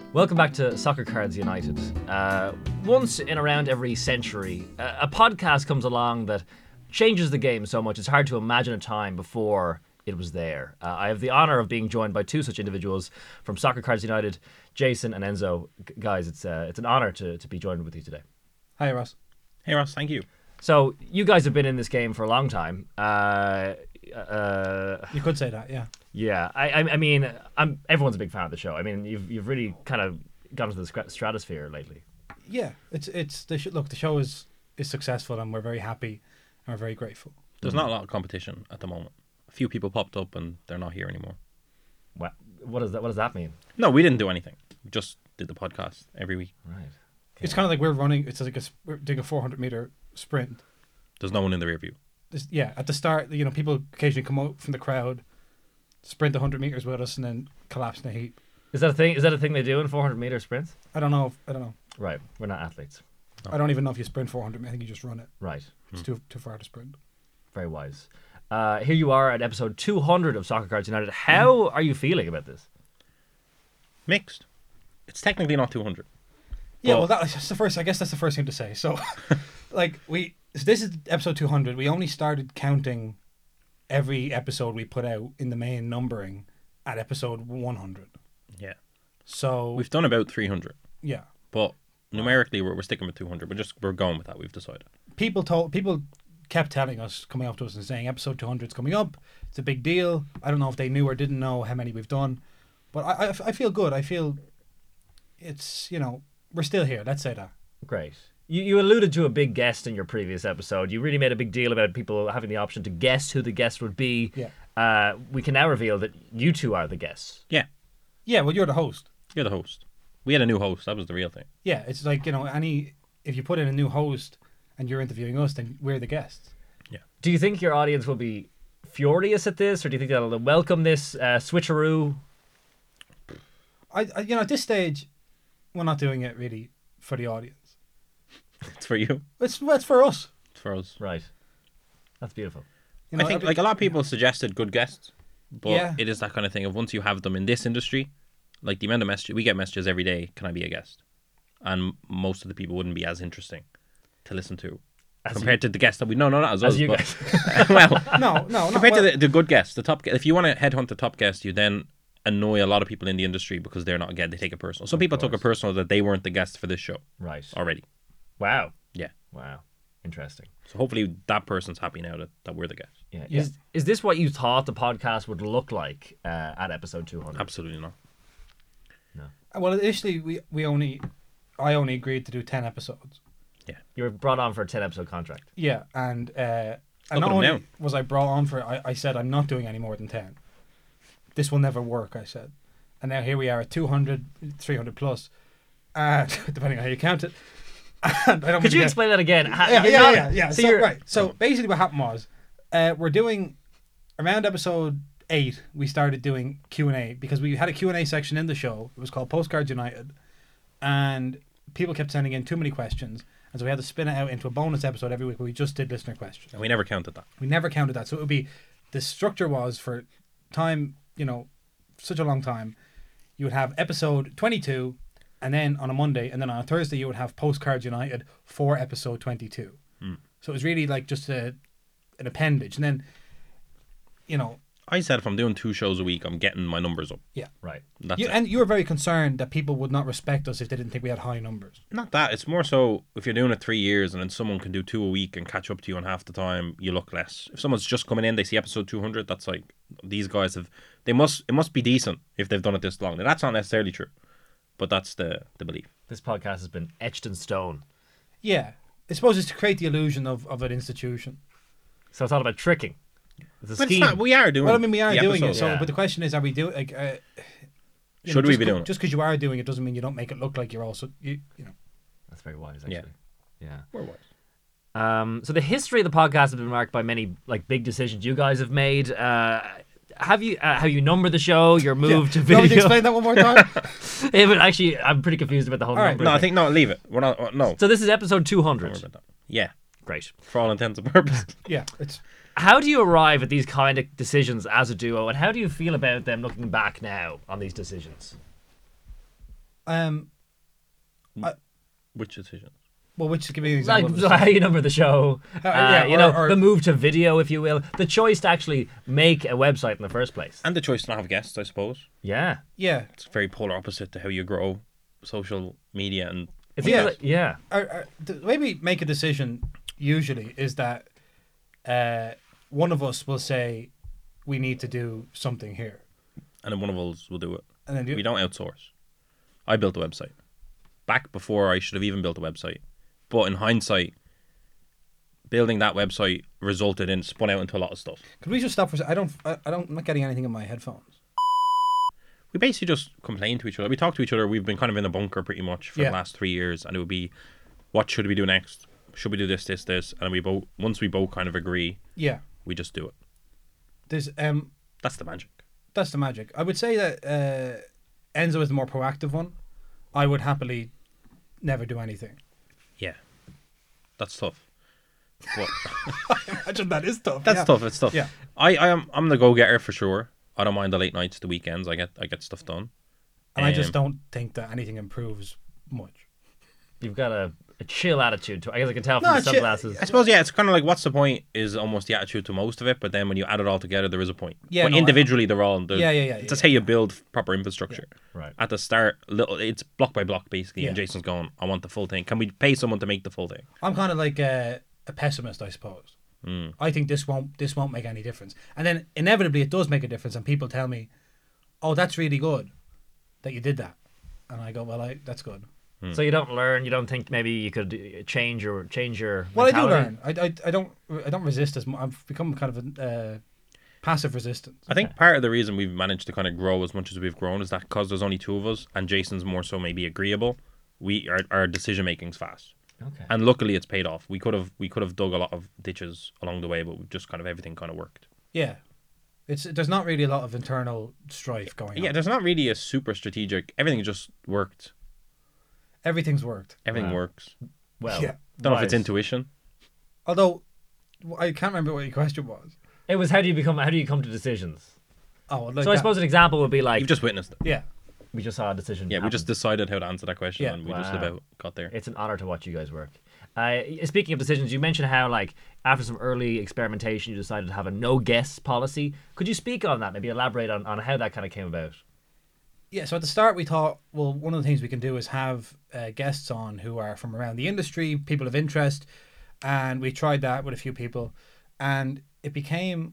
Welcome back to Soccer Cards United. Once in around every century, a podcast comes along that changes the game so much it's hard to imagine a time before it was there. I have the honour of being joined by two such individuals from Soccer Cards United, Jason and Enzo. Guys, it's an honour to be joined with you today. Hi, Ross. Hey, Ross, thank you. So, you guys have been in this game for a long time. You could say that, yeah. Yeah, I mean, everyone's a big fan of the show. I mean, you've really kind of gone into the stratosphere lately. Yeah, look, the show is successful and we're very happy and we're very grateful. There's not a lot of competition at the moment. A few people popped up and they're not here anymore. What does that mean? No, we didn't do anything. We just did the podcast every week. Right. Okay. It's kind of like we're running. It's like we're doing a 400-meter sprint. There's no one in the rear view. At the start, people occasionally come out from the crowd, sprint 100 meters with us, and then collapse in a heap. Is that a thing? Is that a thing they do in 400-meter sprints? I don't know. Right. We're not athletes. No. I don't even know if you sprint 400. I think you just run it. Right. It's too far to sprint. Very wise. Here you are at episode 200 of Soccer Cards United. How are you feeling about this? Mixed. It's technically not 200. Yeah, But- well, that's the first. I guess that's the first thing to say. So, this is episode 200. We only started counting every episode we put out in the main numbering at episode 100. Yeah. So We've done about 300. yeah, But numerically, we're sticking with 200. We're going with that. We've decided. people kept telling us, coming up to us and saying episode 200 is coming up. It's a big deal. I don't know if they knew or didn't know how many we've done, but I feel good. I feel it's we're still here. Let's say that. Great. You alluded to a big guest in your previous episode. You really made a big deal about people having the option to guess who the guest would be. Yeah. We can now reveal that you two are the guests. Yeah. Yeah. Well, you're the host. You're the host. We had a new host. That was the real thing. Yeah. It's like if you put in a new host and you're interviewing us, then we're the guests. Yeah. Do you think your audience will be furious at this, or do you think they'll welcome this switcheroo? At this stage, we're not doing it really for the audience. It's for you. It's for us. It's for us. Right. That's beautiful. I think a lot of people suggested good guests, but Yeah. it is that kind of thing of once you have them in this industry, like the amount of messages we get messages every day, can I be a guest? And most of the people wouldn't be as interesting to listen to compared to the guests that we not as us, you but, guys. well, No. compared to the good guests, the top. If you want to headhunt the top guest, you then annoy a lot of people in the industry because they're not again. They take it personal. Some people took it personal that they weren't the guests for this show Right. already. Wow. Yeah. Wow. Interesting. So hopefully that person's happy now that we're the guests. Yeah. Yeah. Is this what you thought the podcast would look like at episode 200? Absolutely not. Well, initially I only agreed to do 10 episodes. You were brought on for a 10-episode contract. Yeah, and Look at not 'em only now. was I brought on for it, I said I'm not doing any more than 10. This will never work, I said. And now here we are at 200, 300 plus, depending on how you count it. And I don't Could you really get- explain that again? Yeah. So So, you're right. So basically, what happened was, we're doing around episode 8. We started doing Q&A because we had a Q&A section in the show. It was called Postcards United, and people kept sending in too many questions, and so we had to spin it out into a bonus episode every week where we just did listener questions. And we never counted that. We never counted that, so it would be the structure was for time, such a long time. You would have episode 22. And then on a Monday, and then on a Thursday, you would have Postcards United for episode 22. So it was really like just an appendage. And then, I said if I'm doing 2 shows a week, I'm getting my numbers up. yeah. right. That's it. And you were very concerned that people would not respect us if they didn't think we had high numbers. Not that. It's more so if you're doing it 3 years and then someone can do 2 a week and catch up to you on half the time, you look less. If someone's just coming in, they see episode 200, that's like, these guys it must be decent if they've done it this long. Now, that's not necessarily true, but that's the belief. This podcast has been etched in stone. Yeah. I suppose it's to create the illusion of an institution. So it's all about tricking. It's a But scheme. it's not, we are doing Well, I mean, we are the doing it. episodes. So, Yeah. but the question is, are we doing Should we be doing it? Just because you are doing it doesn't mean you don't make it look like you're also, That's very wise, actually. Yeah. Yeah. We're wise. So the history of the podcast has been marked by many big decisions you guys have made. Have you numbered the show? Your move to You want me to video? explain that one more time? Yeah, but actually, I'm pretty confused about the whole All right. number. No, I thing. think, no, leave it. We're not, no. So this is episode Don't worry 200. about that. Yeah, Great. for all intents and purposes. Yeah. It's How do you arrive at these kind of decisions as a duo, and how do you feel about them looking back now on these decisions? Um, Which decisions? well, which give me an Like example. how you number the show, yeah, you know, or- the move to video, if you will, the choice to actually make a website in the first place. And the choice to not have guests, I suppose. Yeah, Yeah, It's very polar opposite to how you grow social media and it Yeah. feels like, yeah. the way we make a decision usually is that one of us will say we need to do something here, then one of us will do it. and then We don't outsource. I built a website back before I should have even built a website. But in hindsight, building that website resulted in spun out into a lot of stuff. Could we just stop for a second? I'm not getting anything in my headphones. We basically just complain to each other. We talk to each other. We've been kind of in a bunker pretty much for Yeah. the last 3 years, and it would be, what should we do next? Should we do this, and we both once we both kind of agree, Yeah, we just do it. there's That's the magic. that's the magic. I would say that Enzo is the more proactive one. I would happily never do anything. Yeah, that's tough. But Imagine that is tough. that's yeah. tough. It's tough. Yeah. I'm the go getter for sure. I don't mind the late nights, the weekends. I get stuff done. And I just Um, don't think that anything improves much. You've got a chill attitude to. I guess I can tell from No, the chill- sunglasses. I suppose, yeah, it's kind of like, what's the point is almost the attitude to most of it, but then when you add it all together, there is a point. Yeah, But no, individually, they're all... Yeah. It's just how you build proper infrastructure. Right. At the start, it's block by block, basically, and Yeah. Jason's going, I want the full thing. Can we pay someone to make the full thing? I'm kind of like a pessimist, I suppose. I think this won't make any difference, and then inevitably it does make a difference, and people tell me, "Oh, that's really good that you did that," and I go, "Well, that's good." So you don't learn. You don't think maybe you could change your Well, I do mentality? learn. I don't resist as much. I've become kind of a passive resistance. I think part of the reason we've managed to kind of grow as much as we've grown is that because there's only two of us, and Jason's more so maybe agreeable, our decision making's fast. Okay. And luckily, it's paid off. We could have dug a lot of ditches along the way, but we've just kind of everything kind of worked. Yeah, there's not really a lot of internal strife going on. Yeah, there's not really a super strategic. Everything just worked. Everything's worked. Everything Wow. works. Well, Yeah. Don't know if it's right. intuition. Although I can't remember what your question was. It was how do you come to decisions? Oh, like So I that- suppose an example would be like You've just witnessed it. yeah. we just saw a decision. Yeah, we just happen. decided how to answer that question, Yeah. and we just Wow. about got there. It's an honor to watch you guys work. Speaking of decisions, you mentioned how like after some early experimentation, you decided to have a no guests policy. Could you speak on that? Maybe elaborate on how that kind of came about. Yeah, so at the start we thought, well, one of the things we can do is have guests on who are from around the industry, people of interest, and we tried that with a few people, and it became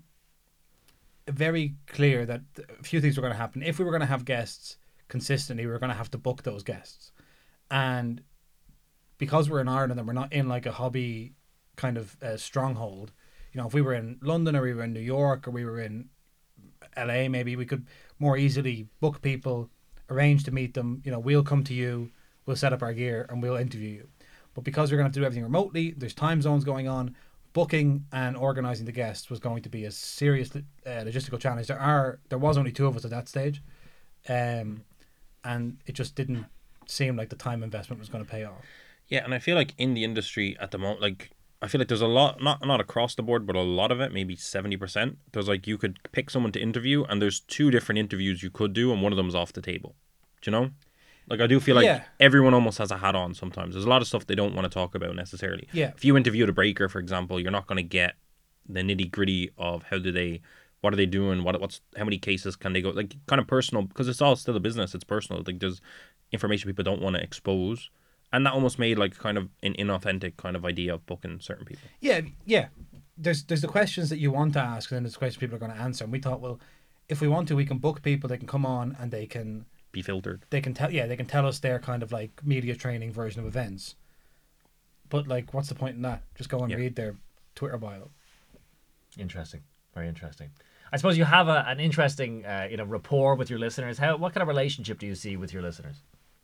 very clear that a few things were going to happen. If we were going to have guests consistently, we were going to have to book those guests, and because we're in Ireland and we're not in like a hobby kind of stronghold, you know, if we were in London or we were in New York or we were in LA, maybe we could more easily book people, arrange to meet them. You know, we'll come to you, we'll set up our gear, and we'll interview you. But because we're going to have to do everything remotely, there's time zones going on. Booking and organising the guests was going to be a serious logistical challenge. There was only two of us at that stage, and it just didn't seem like the time investment was going to pay off. Yeah, and I feel like in the industry at the moment, like I feel like there's a lot, not across the board, but a lot of it, maybe 70%. There's like you could pick someone to interview, and there's two different interviews you could do, and one of them's off the table. Do you know? Like I do feel like Yeah. everyone almost has a hat on sometimes. There's a lot of stuff they don't want to talk about necessarily. Yeah. If you interview the breaker, for example, you're not going to get the nitty gritty of what are they doing, what's how many cases can they go, like kind of personal, because it's all still a business. It's personal. Like there's information people don't want to expose. And that almost made like kind of an inauthentic kind of idea of booking certain people. Yeah. There's the questions that you want to ask, and then there's the questions people are going to answer. And we thought, well, if we want to, we can book people. They can come on and they can Be filtered. tell us their kind of like media training version of events. But like, what's the point in that? Just go and Yeah. read their Twitter bio. Interesting, very interesting. I suppose you have an interesting rapport with your listeners. What kind of relationship do you see with your listeners?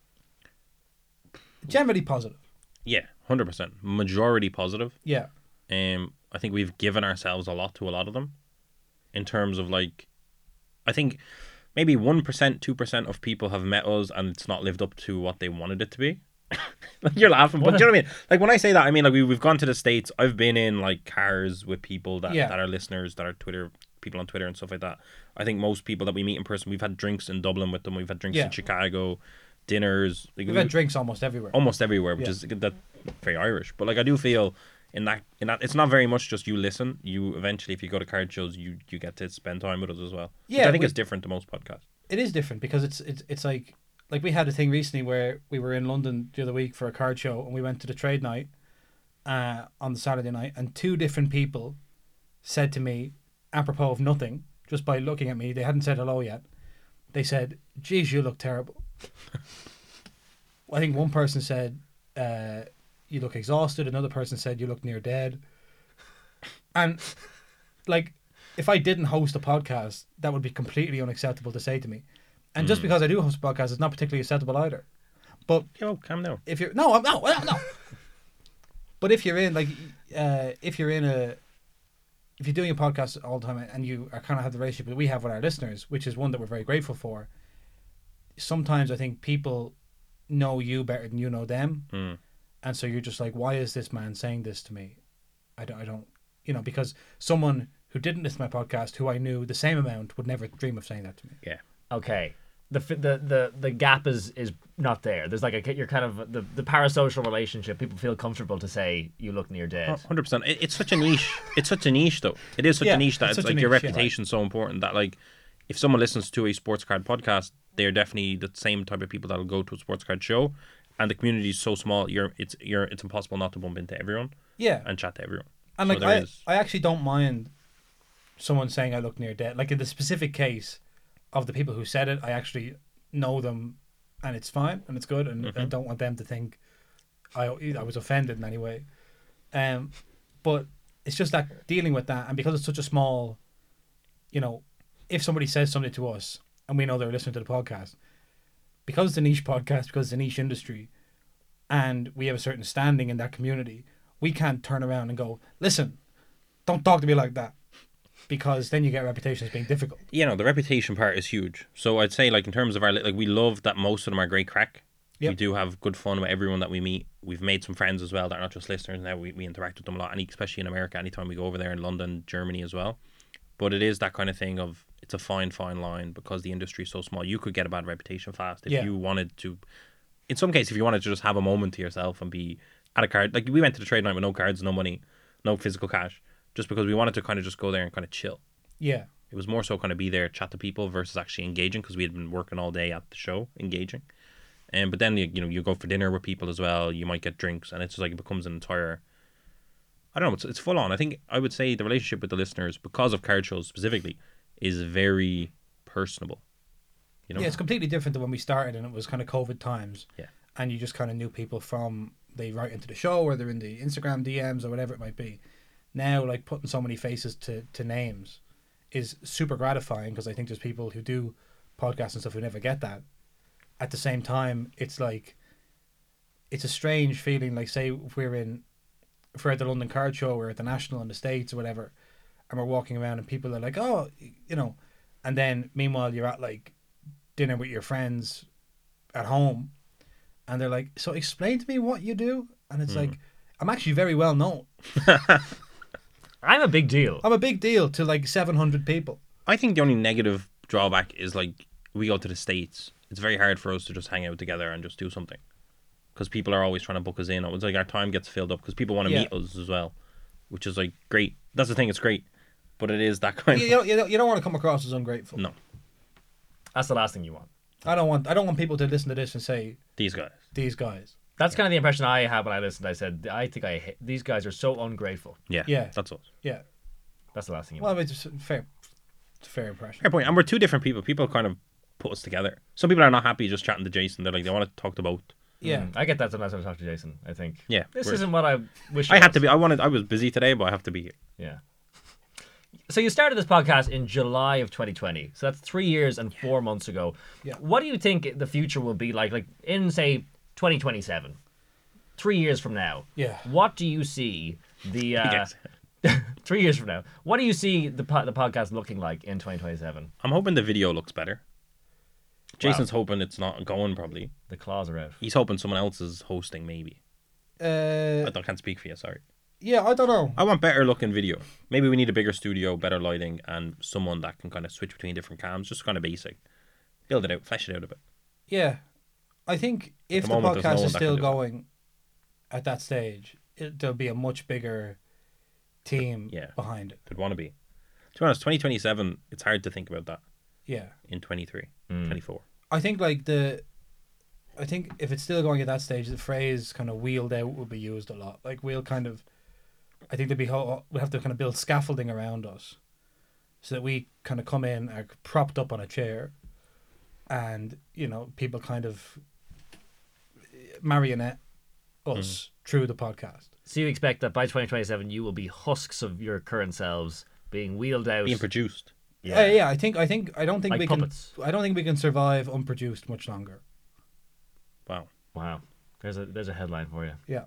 Generally positive. Yeah, 100%. Majority positive. Yeah. I think we've given ourselves a lot to a lot of them in terms of like, I think maybe 1%, 2% of people have met us and it's not lived up to what they wanted it to be. Like you're laughing, but do you know what I mean? Like when I say that, I mean like we've gone to the States. I've been in like cars with people that are listeners, that are Twitter people on Twitter and stuff like that. I think most people that we meet in person, we've had drinks in Dublin with them. We've had drinks Yeah. in Chicago. dinners. Like, We've had drinks almost everywhere. almost everywhere, which Yeah. is that very Irish. But like I do feel in that it's not very much just you listen. You eventually, if you go to card shows, you get to spend time with us as well. Yeah, which I think we- is different to most podcasts. It is different because it's like we had a thing recently where we were in London the other week for a card show, and we went to the trade night on the Saturday night, and two different people said to me, apropos of nothing, just by looking at me, they hadn't said hello yet. They said, "Geez, you look terrible." I think one person said, "You look exhausted." Another person said, "You look near dead." And like, if I didn't host a podcast, that would be completely unacceptable to say to me. And just because I do host a podcast, it's not particularly acceptable either. But Yo, calm down. if you're no. But if you're in if you're doing a podcast all the time and you are kind of have the relationship that we have with our listeners, which is one that we're very grateful for, sometimes I think people know you better than you know them, and so you're just like, why is this man saying this to me? I don't, because someone who didn't listen to my podcast, who I knew the same amount, would never dream of saying that to me. Yeah. Okay. The gap is not there. There's like you're kind of the parasocial relationship. People feel comfortable to say you look near dead. 100%. It's such a niche. It's such a niche, though. It is such Yeah, a niche that it's it's such a like your niche, yeah. reputation's so important that like if someone listens to a sports card podcast, they're definitely the same type of people that'll go to a sports card show, and the community is so small. It's impossible not to bump into everyone Yeah, and chat to everyone. and So like there is- I actually don't mind someone saying I look near dead. Like in the specific case of the people who said it, I actually know them, and it's fine and it's good, and I don't want them to think I was offended in any way. But it's just that dealing with that, and because it's such a small, if somebody says something to us and we know they're listening to the podcast, because it's a niche podcast, because it's a niche industry, and we have a certain standing in that community, we can't turn around and go, listen, don't talk to me like that, because then you get a reputation as being difficult. the reputation part is huge. So I'd say like in terms of our like we love that most of them are great crack. We Yep. do have good fun with everyone that we meet. We've made some friends as well that are not just listeners. Now we interact with them a lot, and especially in America, anytime we go over there, in London, Germany as well. But it is that kind of thing of it's a fine line because the industry is so small. You could get a bad reputation fast if Yeah. you wanted to. In some cases, if you wanted to just have a moment to yourself and be at a card, like we went to the trade night with no cards, no money, no physical cash, just because we wanted to kind of just go there and kind of chill. Yeah. It was more so kind of be there, chat to people versus actually engaging because we had been working all day at the show, engaging. But then you go for dinner with people as well. You might get drinks, and it's just like it becomes an entire. I don't know. It's full on. I think I would say the relationship with the listeners, because of card shows specifically, is very personable. Yeah, it's completely different than when we started and it was kind of COVID times. Yeah. And you just kind of knew people from, they write into the show or they're in the Instagram DMs or whatever it might be. Now, like putting so many faces to names is super gratifying because I think there's people who do podcasts and stuff who never get that. At the same time, it's like, it's a strange feeling. Like, say if we're at the London Card Show or at the National in the States or whatever, and we're walking around and people are like, oh, and then meanwhile you're at like dinner with your friends at home and they're like, so explain to me what you do, and it's like, I'm actually very well known. I'm a big deal. I'm a big deal to like 700 people. I think the only negative drawback is like we go to the States. It's very hard for us to just hang out together and just do something because people are always trying to book us in. It's like our time gets filled up because people want to Yeah. meet us as well, which is like great. That's the thing. It's great, but it is that kind You don't want to come across as ungrateful. No, That's the last thing you want. I don't want people to listen to this and say, these guys. these guys. That's kind of the impression I had when I listened. I said, I think these guys are so ungrateful. Yeah, Yeah. that's us. Yeah. That's the last thing you Well, want. it's fair. It's a fair impression. Fair point. And we're two different people. People kind of put us together. Some people are not happy just chatting to Jason. They're like, they want to talk to both. Yeah. I get that sometimes when I talk to Jason. I think, Yeah, this whereas- isn't what I wish. I it had was. to be. I was busy today, but I have to be here. Yeah. So you started this podcast in July of 2020. So that's 3 years and 4 months ago. Yeah. What do you think the future will be like in, say, 2027? 3 years from now. Yeah. What do you see the... Yes. 3 years from now. What do you see the podcast looking like in 2027? I'm hoping the video looks better. Jason's hoping it's not going probably. The claws are out. He's hoping someone else is hosting maybe. I can't speak for you, sorry. Yeah, I don't know. I want better looking video. Maybe we need a bigger studio, better lighting, and someone that can kind of switch between different cams. Just kind of basic. Build it out, flesh it out a bit. Yeah. I think if the the moment, there's no podcast one is that still can do it. going at that stage, there'll be a much bigger team Yeah. behind it. They'd want to be. To be honest, 2027, it's hard to think about that Yeah. in 23, 24. I think I think if it's still going at that stage, the phrase kind of wheeled out will be used a lot. Like we'll kind of, I think we have to kind of build scaffolding around us, so that we kind of come in are propped up on a chair, and people kind of marionette us through the podcast. So you expect that by 2027 you will be husks of your current selves being wheeled out. Being produced. Yeah. I don't think Like we puppets. can. I don't think we can survive unproduced much longer. Wow. Wow. There's a headline for you. Yeah.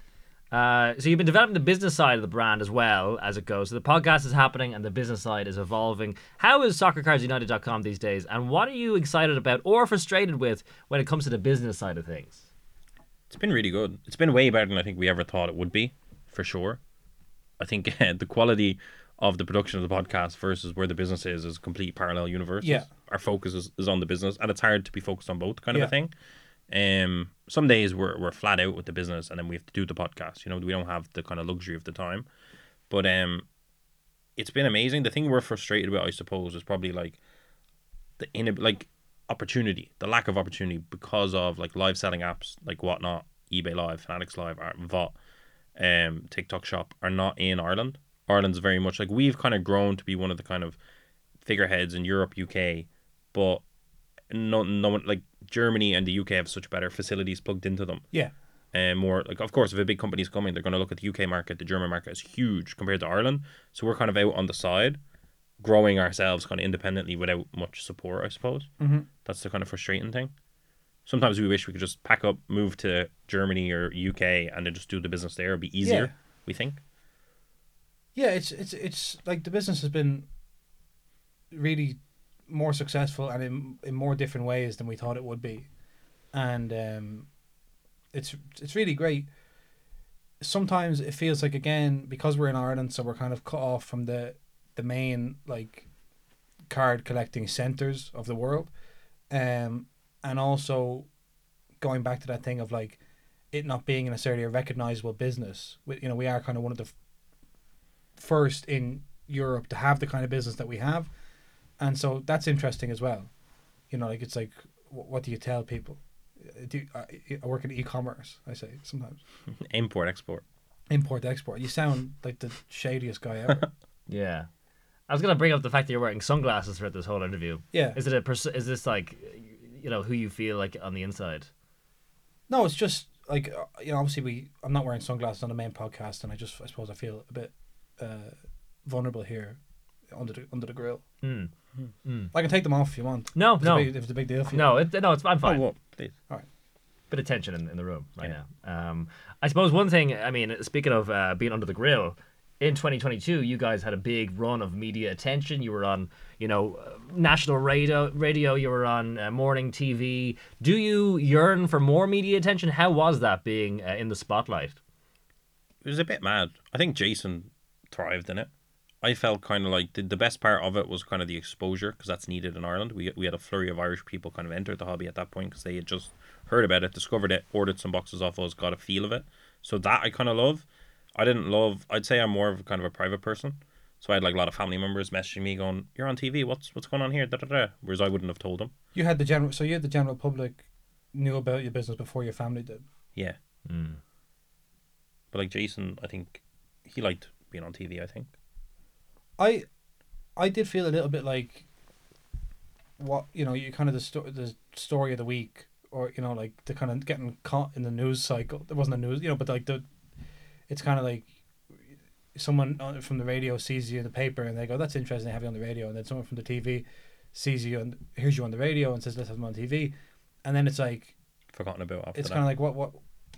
So you've been developing the business side of the brand as well as it goes. So the podcast is happening and the business side is evolving. How is soccercardsunited.com these days, and what are you excited about or frustrated with when it comes to the business side of things? It's been really good. It's been way better than I think we ever thought it would be, for sure. I think the quality of the production of the podcast versus where the business is complete parallel universes. Yeah. Our focus is on the business, and it's hard to be focused on both kind of Yeah. a thing. Some days we're flat out with the business, and then we have to do the podcast. We don't have the kind of luxury of the time. But it's been amazing. The thing we're frustrated about, I suppose, is probably like opportunity, the lack of opportunity because of like live selling apps like Whatnot, eBay Live, Fanatics Live, VOT, TikTok Shop are not in Ireland. Ireland's very much like we've kind of grown to be one of the kind of figureheads in Europe, UK, but no one like Germany and the UK have such better facilities plugged into them. Yeah. And more like, of course, if a big company's coming, they're going to look at the UK market. The German market is huge compared to Ireland, so we're kind of out on the side, growing ourselves kind of independently without much support, I suppose. Mm-hmm. That's the kind of frustrating thing. Sometimes we wish we could just pack up, move to Germany or UK, and then just do the business there. It'd be easier, we think. Yeah, it's like the business has been really more successful and in more different ways than we thought it would be, and it's really great. Sometimes it feels like, again, because we're in Ireland, so we're kind of cut off from the main like card collecting centers of the world, and also going back to that thing of like it not being necessarily a recognizable business. We are kind of one of the first in Europe to have the kind of business that we have, and so that's interesting as well. Like it's like, what do you tell people? I work in e-commerce, I say sometimes. Import, export. Import, export. You sound like the shadiest guy ever. Yeah. I was going to bring up the fact that you're wearing sunglasses throughout this whole interview. Yeah. Is this like, who you feel like on the inside? No, it's just like, obviously I'm not wearing sunglasses on the main podcast, and I suppose I feel a bit vulnerable here under the grill. Mm. I can take them off if you want. No, If it's a big deal for you. No, I'm fine. Oh, well, please. All right. Bit of tension in the room right Yeah. now. I suppose one thing, speaking of being under the grill, in 2022, you guys had a big run of media attention. You were on, national radio. You were on morning TV. Do you yearn for more media attention? How was that being in the spotlight? It was a bit mad. I think Jason thrived in it. I felt kind of like the best part of it was kind of the exposure, because that's needed in Ireland. We had a flurry of Irish people kind of entered the hobby at that point because they had just heard about it, discovered it, ordered some boxes off us, got a feel of it. So that I kind of love. I'd say I'm more of kind of a private person. So I had like a lot of family members messaging me going, "You're on TV, what's going on here?" Da, da, da. Whereas I wouldn't have told them. You had the general public knew about your business before your family did. Yeah. But like Jason, I think he liked being on TV, I think. I did feel a little bit like what you kind of the story of the week, or like the kind of getting caught in the news cycle. There wasn't a news, but like it's kind of like someone from the radio sees you in the paper and they go, "That's interesting, have you on the radio," and then someone from the TV sees you and hears you on the radio and says, "Let's have him on TV," and then it's like Forgotten about after it's that. kind of like what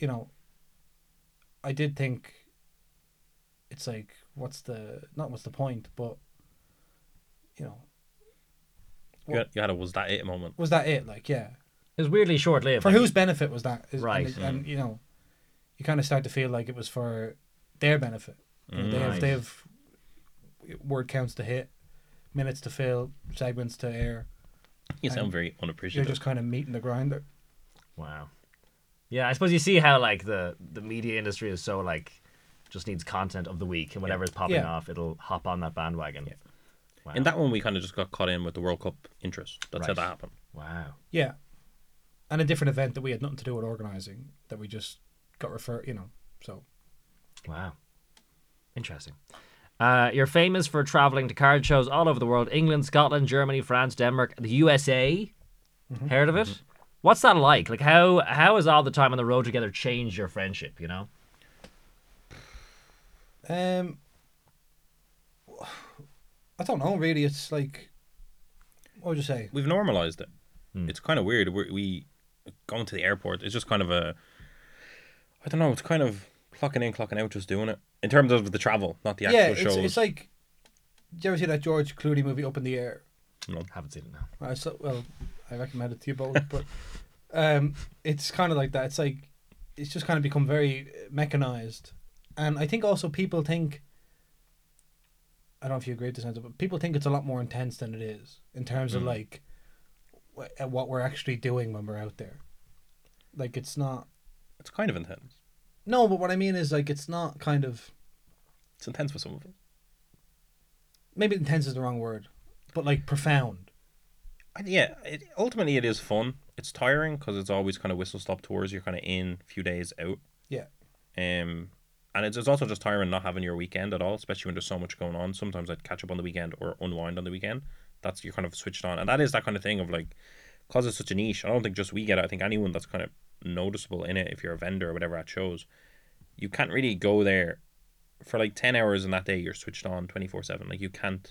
I did think it's like what's the point, but You had a "was that it" moment. was that it? Like, yeah. It was weirdly short-lived. For whose benefit was that? Right. And you kind of start to feel like it was for their benefit. They have word counts to hit, minutes to fill, segments to air. You sound very You're unappreciative. just kind of meeting the grinder. Wow. Yeah, I suppose you see how like the media industry is so like just needs content of the week, and whatever is popping Yeah. off, it'll hop on that bandwagon. Yeah. Wow. In that one, we kind of just got caught in with the World Cup interest. That's how Right. that happened. Wow. Yeah. And a different event that we had nothing to do with organising, that we just got referred, so. Wow. Interesting. You're famous for traveling to card shows all over the world: England, Scotland, Germany, France, Denmark, the USA. Heard of it? What's that like? Like how has all the time on the road together changed your friendship? You know? I don't know, really. It's like, what would you say? We've normalized it. It's kind of weird. We going to the airport. It's just kind of I don't know. It's kind of clocking in, clocking out, just doing it in terms of the travel, not the actual Yeah, shows. it's like, did you ever see that George Clooney movie, Up in the Air? Haven't seen it now. I recommend it to you both, but it's kind of like that. It's like, it's just kind of become very mechanized. And I think also people think, I don't know if you agree with this, Enzo, but people think it's a lot more intense than it is in terms of like what we're actually doing when we're out there. Like, it's not. It's kind of intense. No, but what I mean is, like, it's not kind of. It's intense for some of us. Maybe intense is the wrong word, but like profound. Yeah, ultimately it is fun. It's tiring because it's always kind of whistle stop tours. You're kind of in, a few days out. Yeah. And it's also just tiring not having your weekend at all, especially when there's so much going on. Sometimes I'd catch up on the weekend or unwind on the weekend. That's, you're kind of switched on. And that is that kind of thing of like, because it's such a niche, I don't think just we get it. I think anyone that's kind of noticeable in it, if you're a vendor or whatever at shows, you can't really go there for like 10 hours in that day. You're switched on 24/7. Like, you can't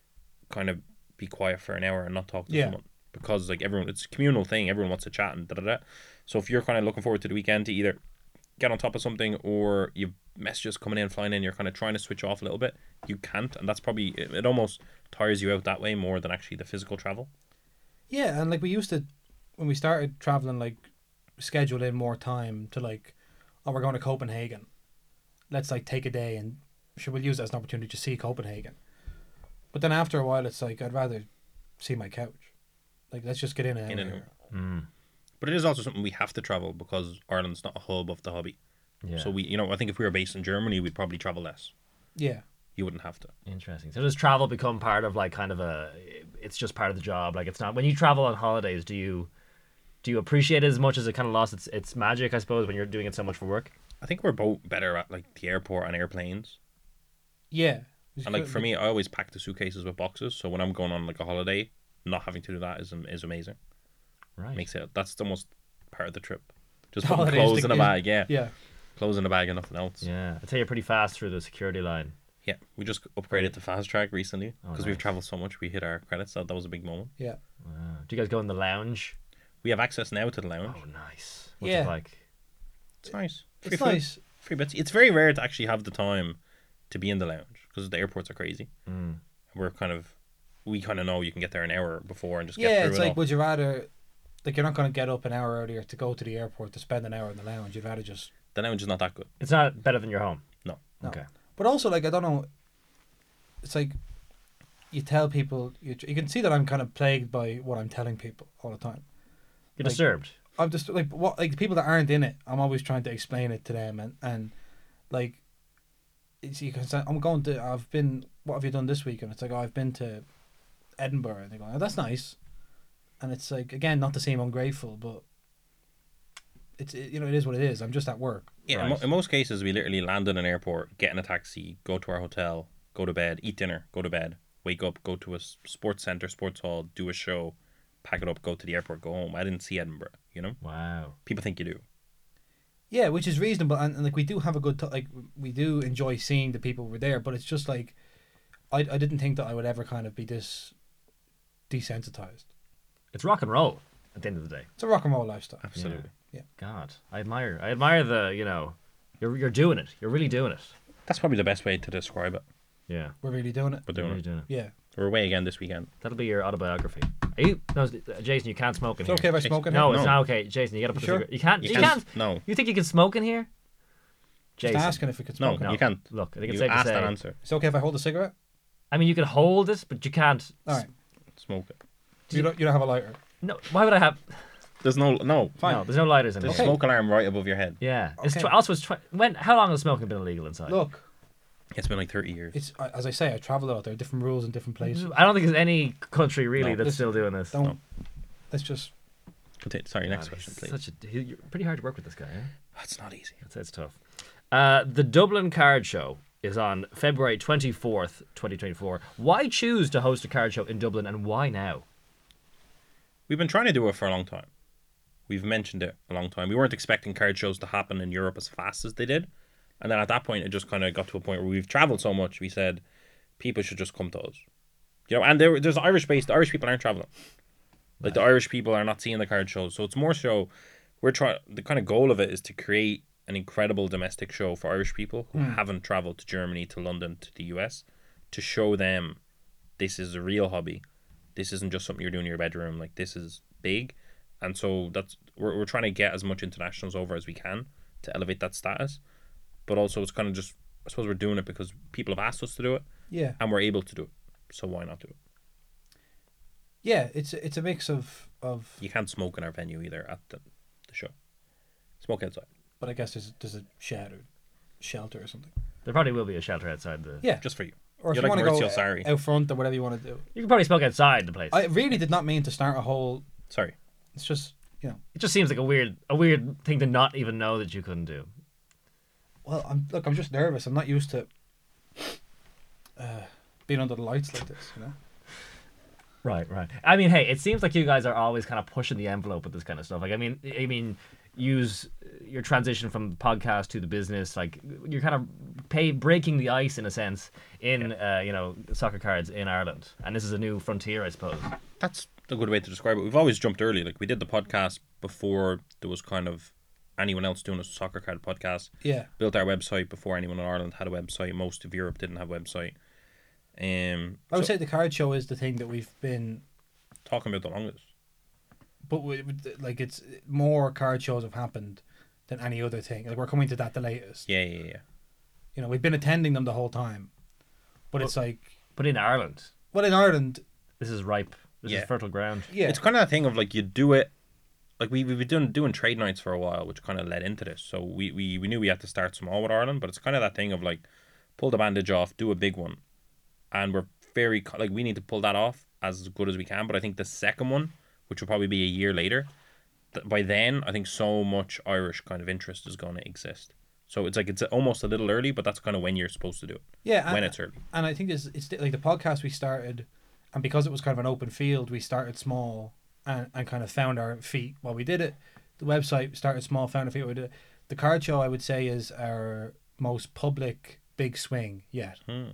kind of be quiet for an hour and not talk to someone, because like everyone, it's a communal thing. Everyone wants to chat and da. So if you're kind of looking forward to the weekend to either get on top of something or you've messages coming in, flying in, you're kind of trying to switch off a little bit, you can't. And that's probably, it almost tires you out that way more than actually the physical travel. Yeah, and like we used to, when we started traveling, like schedule in more time to like, oh, we're going to Copenhagen. Let's like take a day and we'll use that as an opportunity to see Copenhagen. But then after a while, it's like, I'd rather see my couch. Like, let's just get in and out. But it is also something we have to travel because Ireland's not a hub of the hobby. Yeah. So we, I think if we were based in Germany, we'd probably travel less. Yeah. You wouldn't have to. Interesting. So does travel become part of like kind of it's just part of the job? Like, it's not, when you travel on holidays, do you appreciate it as much as it kind of lost its magic, I suppose, when you're doing it so much for work? I think we're both better at like the airport and airplanes. Yeah. And like for me, I always pack the suitcases with boxes. So when I'm going on like a holiday, not having to do that is amazing. Right. Makes it, that's the most part of the trip. Just The putting holidays clothes in a bag, yeah. Yeah. Clothes in a bag and nothing else. Yeah. I'd say you're pretty fast through the security line. Yeah, we just upgraded to Fast Track recently because we've nice. traveled so much. We hit our credits. So that was a big moment. Yeah. Wow. Do you guys go in the lounge? We have access now to the lounge. Oh, nice. What's Yeah. it like? It's nice. Free It's food, nice. free bits. It's very rare to actually have the time to be in the lounge because the airports are crazy. We kind of know you can get there an hour before and just get Yeah, through it's it like, all. would you rather, like, you're not going to get up an hour earlier to go to the airport to spend an hour in the lounge. You'd rather just. The lounge is not that good. It's not better than your home. No. Okay. But also, like, I don't know. It's like, you tell people, you can see that I'm kind of plagued by what I'm telling people all the time. You're Like, disturbed. I'm just like the people that aren't in it. I'm always trying to explain it to them, and like, it's, you can say, what have you done this week? And it's like, oh, I've been to Edinburgh, and they go, oh, that's nice, and it's like, again, not to seem ungrateful, but it is what it is. I'm just at work. Yeah, Right. in most cases, we literally land in an airport, get in a taxi, go to our hotel, go to bed, eat dinner, go to bed, wake up, go to a sports center, sports hall, do a show, pack it up, go to the airport, go home. I didn't see Edinburgh, Wow. People think you do. Yeah, which is reasonable, and like we do have a good like we do enjoy seeing the people who were there, but it's just like I didn't think that I would ever kind of be this desensitized. It's rock and roll at the end of the day. It's a rock and roll lifestyle. Absolutely. God, I admire the, you're doing it. You're really doing it. That's probably the best way to describe it. Yeah. We're really doing it. We're You're doing really it. doing it. Yeah. We're away again this weekend. That'll be your autobiography. Are you? No, Jason, you can't smoke in It's here. okay if I smoke in No, here? it's not okay. Jason, you gotta put You the sure? cigarette. You can't. You You can't- can't. no. You think you can smoke in here? Just Jason. asking if we could No, smoke. No. you can't. Look, I think it's You safe to asked say. that answer. It's okay if I hold a cigarette. I mean, you can hold it, but you can't. All right. Smoke it. You don't have a lighter. No. Why would I have? There's no. Fine. No, there's no lighters in There's here. a smoke alarm right above your head. Yeah. Okay. Also, it's how long has smoking been illegal inside? Look, It's been like 30 years. it's as I say, I travel a lot. There are different rules in different places. I don't think there's any country really No. that's Listen, still doing this. Don't. Let's just. Sorry, next God, question, he's please. you're pretty hard to work with this guy. Eh? That's not easy. It's tough. The Dublin Card Show is on February 24th, 2024. Why choose to host a card show in Dublin, and why now? We've been trying to do it for a long time. We've mentioned it a long time. We weren't expecting card shows to happen in Europe as fast as they did. And then at that point, it just kind of got to a point where we've traveled so much, we said, people should just come to us. You know, and there's the Irish people aren't traveling. Like, the Irish people are not seeing the card shows. So it's more so, the kind of goal of it is to create an incredible domestic show for Irish people who haven't traveled to Germany, to London, to the US, to show them this is a real hobby. This isn't just something you're doing in your bedroom. Like, this is big. And so we're trying to get as much internationals over as we can to elevate that status. But also it's kind of just, I suppose we're doing it because people have asked us to do it. Yeah. And we're able to do it. So why not do it? Yeah, it's a mix of. You can't smoke in our venue either at the show. Smoke outside. But I guess there's a shed or shelter or something. There probably will be a shelter outside the. Yeah. Just for you. Or if You're you like want to go Maurizio Sarri. out front or whatever you want to do. You can probably smoke outside the place. I really did not mean to start a whole. Sorry. It's just It just seems like a weird thing to not even know that you couldn't do. Well, I'm just nervous. I'm not used to being under the lights like this. Right. I mean, hey, it seems like you guys are always kind of pushing the envelope with this kind of stuff. Like, I mean, use your transition from the podcast to the business. Like, you're kind of breaking the ice in a sense in soccer cards in Ireland, and this is a new frontier, I suppose. That's a good way to describe it. We've always jumped early. Like, we did the podcast before there was kind of anyone else doing a soccer card podcast. Yeah. Built our website before anyone in Ireland had a website. Most of Europe didn't have a website. I would say the card show is the thing that we've been talking about the longest. But like, it's more card shows have happened than any other thing. Like, we're coming to that the latest. Yeah. You know, we've been attending them the whole time, but it's like. But in Ireland, Well, in Ireland, this is ripe. This is fertile ground. yeah, It's kind of a thing of like you do it. Like we've been doing trade nights for a while, which kind of led into this. So we knew we had to start small with Ireland, but it's kind of that thing of like pull the bandage off, do a big one, and we're very like we need to pull that off as good as we can. But I think the second one, which will probably be a year later, by then I think so much Irish kind of interest is going to exist. So it's like it's almost a little early, but that's kind of when you're supposed to do it. yeah, When it's early. And I think it's like the podcast we started, and because it was kind of an open field, we started small and kind of found our feet while we did it. The website started small, found our feet while we did it. The card show, I would say, is our most public big swing yet.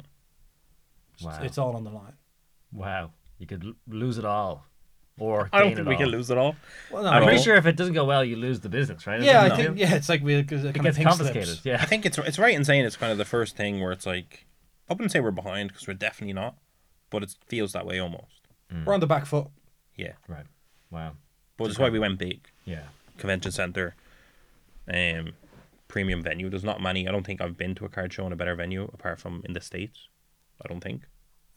Wow. It's all on the line. Wow. You could lose it all. Or I don't gain think it we all. can lose it all. Well, no, At I'm pretty all. sure if it doesn't go well, you lose the business, right? Yeah, Isn't I it? think it's like it gets confiscated. I Yeah. think it's right in saying it's kind of the first thing where it's like I wouldn't say we're behind because we're definitely not, but it feels that way almost. we're on the back foot. Yeah, Right. Wow. but it's why we went big. Yeah. Convention center, premium venue. There's not many. I don't think I've been to a card show in a better venue apart from in the States. I don't think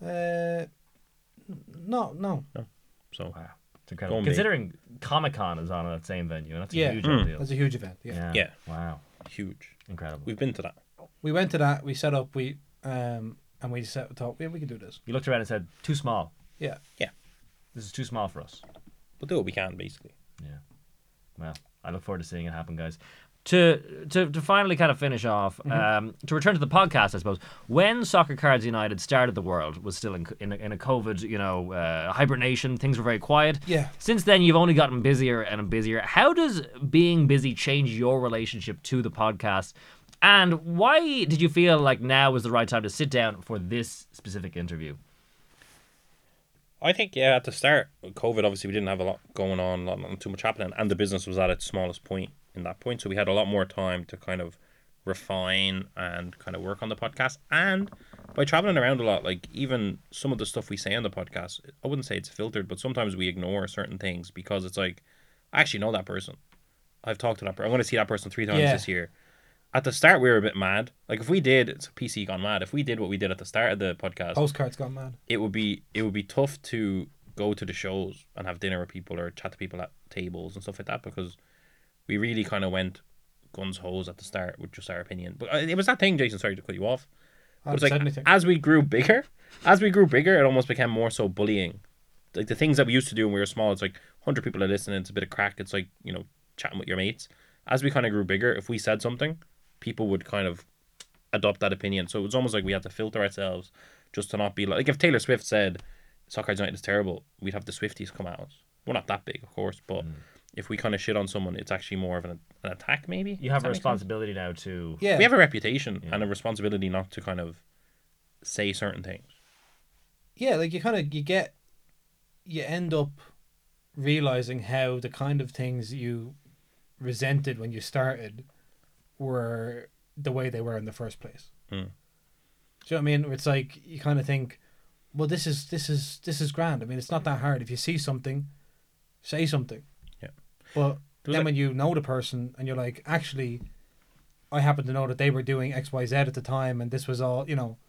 No. so. Wow. It's incredible. Going big. Considering Comic-Con is on that same venue, and that's a Yeah. huge deal. That's a huge event. Yeah. Yeah. Wow. Huge. Incredible. We've been to that. We went to that. We set up. And we thought, yeah, we can do this. You looked around and said, too small. Yeah. This is too small for us. We'll do what we can basically. Yeah. Well, I look forward to seeing it happen, guys. To finally kind of finish off, to return to the podcast, I suppose, when Soccer Cards United started, the world was still in a COVID, hibernation. Things were very quiet. Yeah. Since then, you've only gotten busier and busier. How does being busy change your relationship to the podcast? And why did you feel like now was the right time to sit down for this specific interview? I think, yeah, at the start of COVID, obviously we didn't have a lot going on, not too much happening, and the business was at its smallest point in that point. So we had a lot more time to kind of refine and kind of work on the podcast. And by traveling around a lot, like even some of the stuff we say on the podcast, I wouldn't say it's filtered, but sometimes we ignore certain things because it's like, I actually know that person. I've talked to that person. I'm going to see that person 3 times Yeah. this year. At the start, we were a bit mad. Like if we did, it's a PC gone mad. If we did what we did at the start of the podcast, Postcards gone mad. it would be tough to go to the shows and have dinner with people or chat to people that tables and stuff like that, because we really kind of went guns hose at the start with just our opinion. But it was that thing, Jason. Sorry to cut you off. I But it's haven't like said anything. as we grew bigger, it almost became more so bullying. Like the things that we used to do when we were small, it's like 100 people are listening. It's a bit of crack. It's like, you know, chatting with your mates. As we kind of grew bigger, if we said something, people would kind of adopt that opinion. So it was almost like we had to filter ourselves just to not be like if Taylor Swift said Soccer United is terrible, we'd have the Swifties come at us. We're not that big, of course, but if we kind of shit on someone, it's actually more of an attack, maybe. You have Does that a make sense? responsibility now to. Yeah. We have a reputation and a responsibility not to kind of say certain things. Yeah, like you end up realizing how the kind of things you resented when you started were the way they were in the first place. Mm. Do you know what I mean? It's like you kind of think, well, this is grand. I mean, it's not that hard. If you see something, say something. Yeah. But There was then a- when you know the person and you're like, actually, I happen to know that they were doing X, Y, Z at the time, and this was all, you know,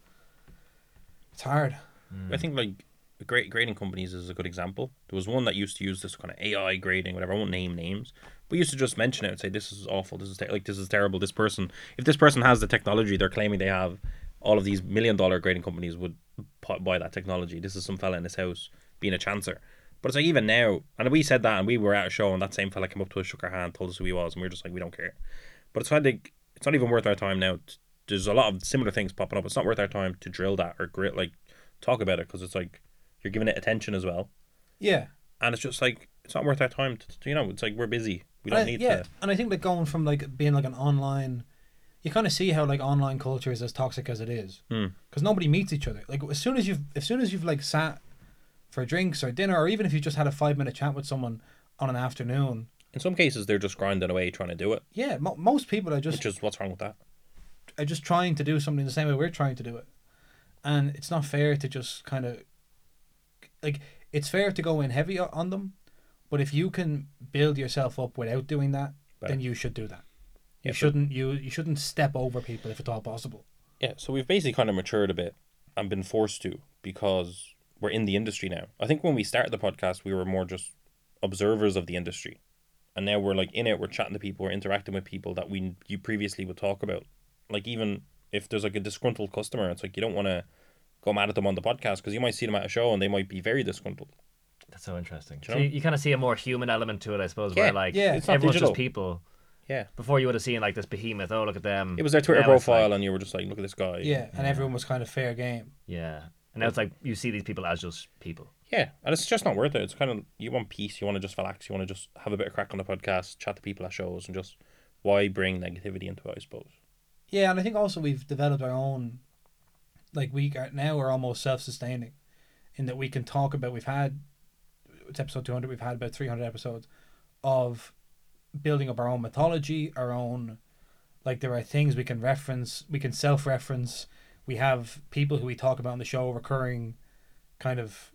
it's hard. I think like grading companies is a good example. There was one that used to use this kind of AI grading, whatever. I won't name names, but used to just mention it and say, "This is awful. This is this is terrible. This person, if this person has the technology they're claiming they have, all of these $1 million grading companies would buy that technology. This is some fella in his house being a chancer." But it's like even now, and we said that, and we were at a show, and that same fella came up to us, shook our hand, told us who he was, and we were just like, we don't care. But it's like it's not even worth our time now. There's a lot of similar things popping up. It's not worth our time to drill that or talk about it, because it's like you're giving it attention as well, Yeah. and it's just like it's not worth our time to, you know, it's like we're busy, we don't need yeah, to. and I think that going from like being like an online, you kind of see how like online culture is as toxic as it is, because nobody meets each other. Like as soon as you've like sat for drinks or dinner, or even if you just had a 5-minute chat with someone on an afternoon, In some cases they're just grinding away trying to do it, yeah, most people are which is what's wrong with that. just trying to do something the same way we're trying to do it, and it's not fair to just kind of like, it's fair to go in heavy on them, but if you can build yourself up without doing that, Right. then you should do that. Yeah, You shouldn't step over people if at all possible. Yeah, so we've basically kind of matured a bit and been forced to, because we're in the industry now. I think when we started the podcast, we were more just observers of the industry. And now we're like in it, we're chatting to people, we're interacting with people that you previously would talk about. Like even if there's like a disgruntled customer, it's like you don't want to go mad at them on the podcast, because you might see them at a show and they might be very disgruntled. That's so interesting. you So know? you kind of see a more human element to it, I suppose, Yeah, where like yeah. It's not everyone's digital. just people. Yeah. Before you would have seen like this behemoth. Oh, look at them. It was their Twitter Now it's profile like- and you were just like, look at this guy. Yeah, and everyone was kind of fair game. yeah, and now it's like you see these people as just people. Yeah, and it's just not worth it. It's kind of, you want peace, you want to just relax, you want to just have a bit of crack on the podcast, chat to people at shows, and just, why bring negativity into it, I suppose. Yeah, and I think also we've developed our own, like we're almost self-sustaining, in that we can talk about, it's episode 200, we've had about 300 episodes of building up our own mythology, our own, like there are things we can reference, we can self-reference, we have people who we talk about on the show, recurring kind of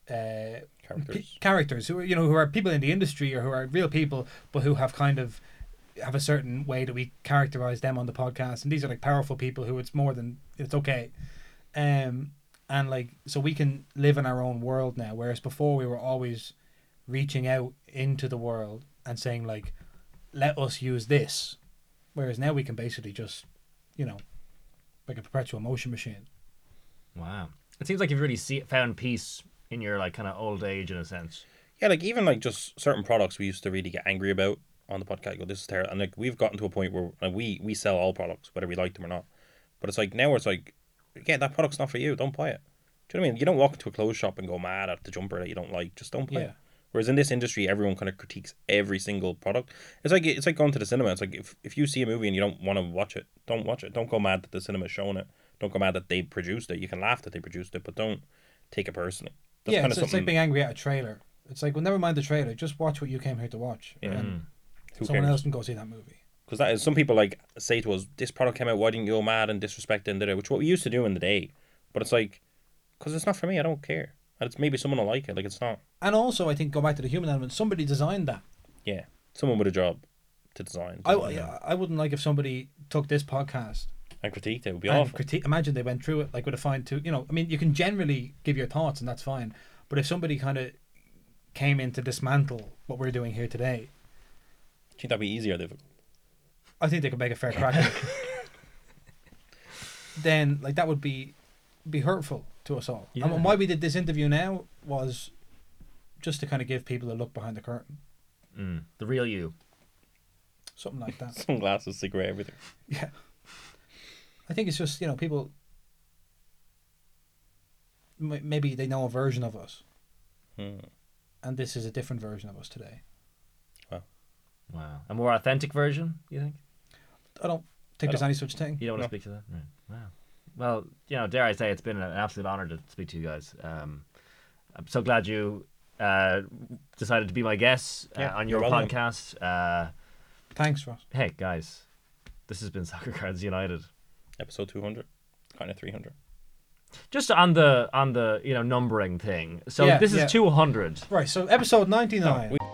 characters who are, who are people in the industry or who are real people, but who have kind of have a certain way that we characterize them on the podcast, and these are like powerful people who it's okay, and like so we can live in our own world now, whereas before we were always reaching out into the world and saying like, let us use this, whereas now we can basically just, like a perpetual motion machine. Wow, it seems like you've really found peace in your like kind of old age in a sense. Yeah, like even like just certain products we used to really get angry about on the podcast. Go, this is terrible, and like we've gotten to a point where like, we sell all products, whether we like them or not. But it's like now it's like, yeah, that product's not for you. Don't buy it. Do you know what I mean? You don't walk into a clothes shop and go mad at the jumper that you don't like. Just don't buy it. Whereas in this industry, everyone kind of critiques every single product. It's like going to the cinema. It's like if you see a movie and you don't want to watch it, don't watch it. Don't go mad that the cinema's showing it. Don't go mad that they produced it. You can laugh that they produced it, but don't take it personally. That's Yeah, kind it's like being angry at a trailer. It's like, well, never mind the trailer. Just watch what you came here to watch. Yeah. And Who someone cares? else can go see that movie. Because that is, some people like say to us, this product came out, why didn't you go mad and disrespect it, which what we used to do in the day. But it's like, because it's not for me, I don't care. And it's maybe someone will like it, like it's not. And also, I think, go back to the human element, somebody designed that. Yeah, someone with a job to design. I wouldn't like if somebody took this podcast And critiqued it, would be and awful. imagine they went through it like with a fine tooth. I mean, you can generally give your thoughts and that's fine. But if somebody kind of came in to dismantle what we're doing here today, Do you think that'd be easier or difficult? I think they could make a fair crack at it. Then, like, that would be hurtful to us all. Yeah. And why we did this interview now was just to kind of give people a look behind the curtain. The real you. Something like that. Sunglasses, cigarette, everything. Yeah. I think it's just, people, maybe they know a version of us. And this is a different version of us today. Wow. A more authentic version, you think? I don't think there's any such thing. You don't want to speak to that? Right. Wow. Well, dare I say, it's been an absolute honor to speak to you guys. I'm so glad you decided to be my guest on your you're welcome. podcast. Thanks, Ross. Hey, guys. This has been Soccer Cards United. Episode 200, kind of 300. Just on the numbering thing. So this is 200. Right, so episode 99.